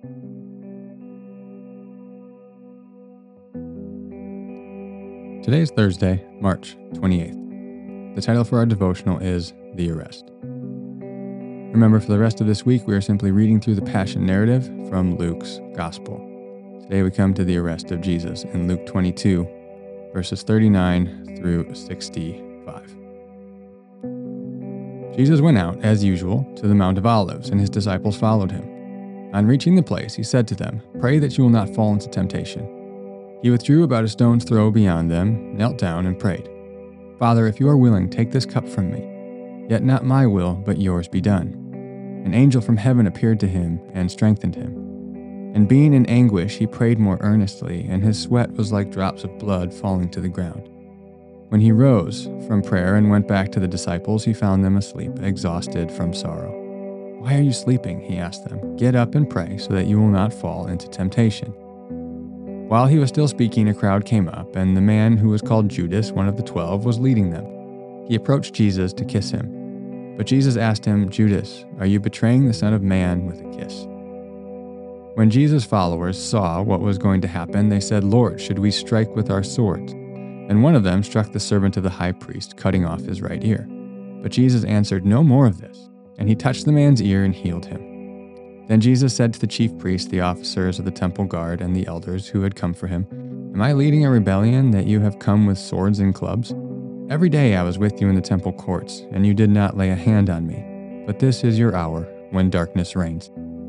Today is Thursday, March 28th. The title for our devotional is The Arrest. Remember, for the rest of this week, we are simply reading through the Passion narrative from Luke's Gospel. Today we come to the arrest of Jesus in Luke 22, verses 39 through 65. Jesus went out, as usual, to the Mount of Olives, and his disciples followed him. On reaching the place, he said to them, "Pray that you will not fall into temptation." He withdrew about a stone's throw beyond them, knelt down, and prayed, "Father, if you are willing, take this cup from me. Yet not my will, but yours be done." An angel from heaven appeared to him and strengthened him. And being in anguish, he prayed more earnestly, and his sweat was like drops of blood falling to the ground. When he rose from prayer and went back to the disciples, he found them asleep, exhausted from sorrow. "Why are you sleeping?" he asked them. "Get up and pray so that you will not fall into temptation." While he was still speaking, a crowd came up, and the man who was called Judas, one of the 12, was leading them. He approached Jesus to kiss him. But Jesus asked him, "Judas, are you betraying the Son of Man with a kiss?" When Jesus' followers saw what was going to happen, they said, "Lord, should we strike with our swords?" And one of them struck the servant of the high priest, cutting off his right ear. But Jesus answered, "No more of this." And he touched the man's ear and healed him. Then Jesus said to the chief priests, the officers of the temple guard, and the elders who had come for him, "Am I leading a rebellion that you have come with swords and clubs? Every day I was with you in the temple courts, and you did not lay a hand on me. But this is your hour, when darkness reigns."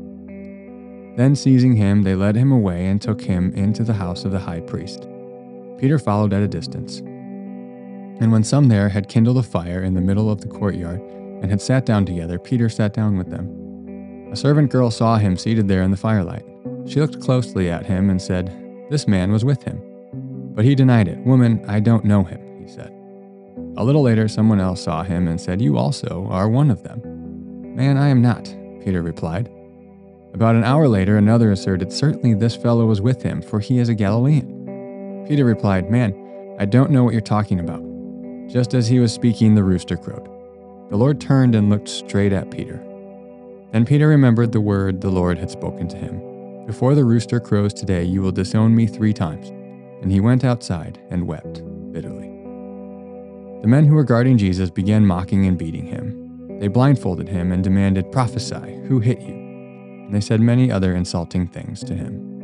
Then seizing him, they led him away and took him into the house of the high priest. Peter followed at a distance. And when some there had kindled a fire in the middle of the courtyard and had sat down together, Peter sat down with them. A servant girl saw him seated there in the firelight. She looked closely at him and said, "This man was with him." But he denied it. "Woman, I don't know him," he said. A little later, someone else saw him and said, "You also are one of them." "Man, I am not," Peter replied. About an hour later, another asserted, "Certainly this fellow was with him, for he is a Galilean." Peter replied, "Man, I don't know what you're talking about." Just as he was speaking, the rooster crowed. The Lord turned and looked straight at Peter. Then Peter remembered the word the Lord had spoken to him. "Before the rooster crows today, you will disown me 3 times." And he went outside and wept bitterly. The men who were guarding Jesus began mocking and beating him. They blindfolded him and demanded, "Prophesy, who hit you?" And they said many other insulting things to him.